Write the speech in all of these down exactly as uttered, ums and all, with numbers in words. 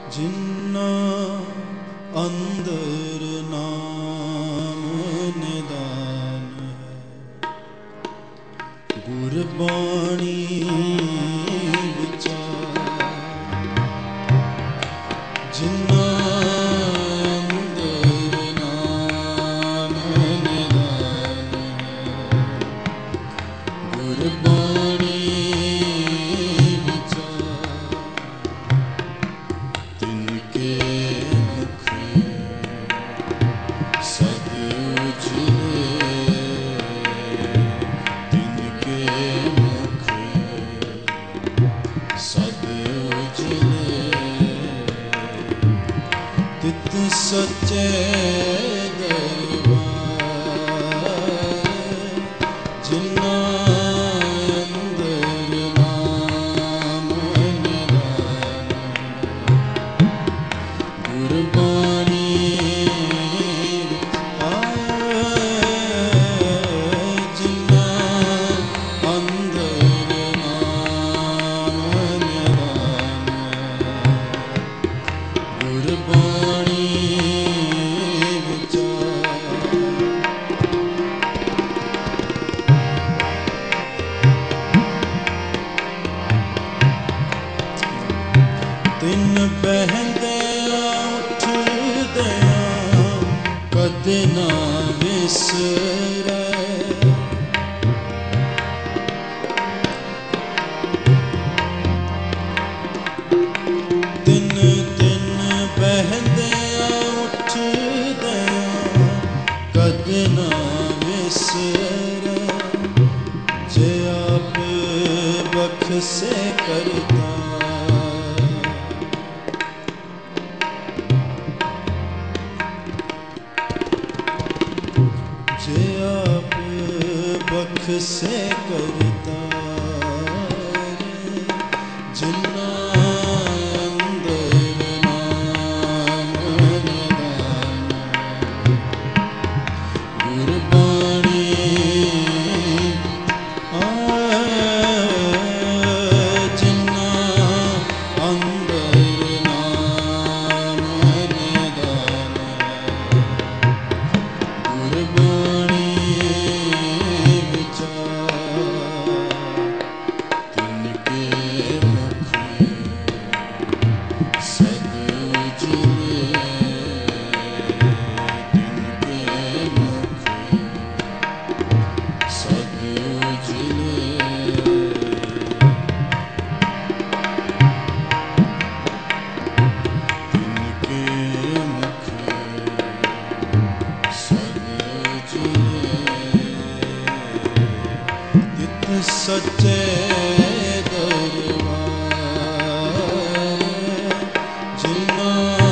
जिन्ना अंदर नाम निदान है, गुरबाणी विचार। जिन्ना अंदर नाम निदान है, गुरबाणी सच्चे दरबार, जिन्ना अंदर नाम निदान, गुरबाणी जिन्ना अंदर नाम निदान, गुरबाणी तिन बहंदिया उठदिया कदे ना विसरै, तिन तिन बहंदिया उठदिया कदे ना विसरै, जे आप बख्शे करता जे आप बख्शे करता, जिन्ना अंदर नाम निदान, गुरबाणी जिन्ना अंदर नाम निदान, गुरबाणी सच्चे दरबार, जिन्ना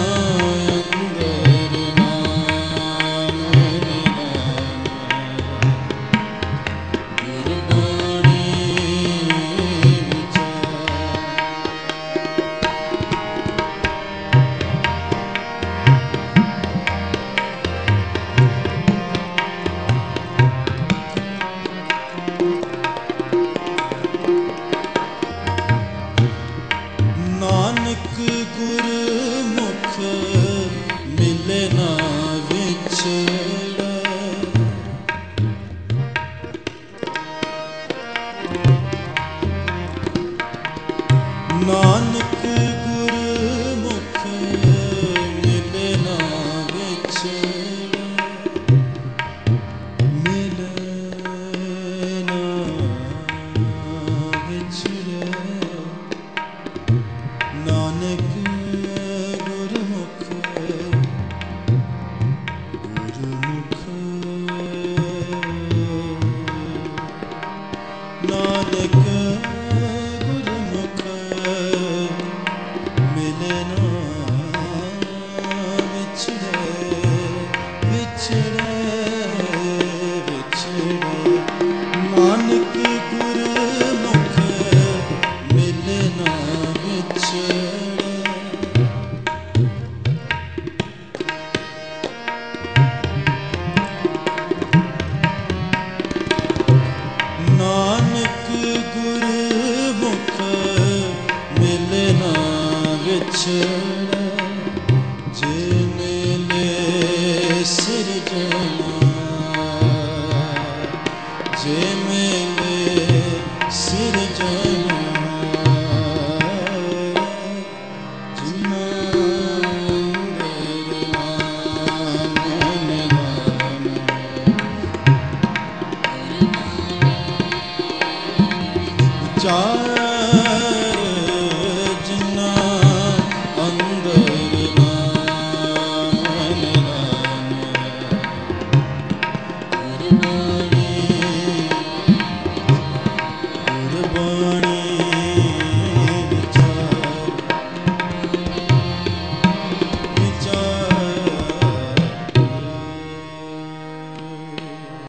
अंदर नाम निदान, गुरबाणी नानक गुरमुख मिले ना विछड़े, नानक गुरमुख मिले ना विछड़े, मिले ना विछड़े, नानक गुरमुख गुरमुख नानक गुरमुख मिले ना विछड़े, विछड़े विछड़े, नानक गुरमुख मिले ना विछड़े, नानक गुरमुख मिले ना विछड़े। ਚਾਰ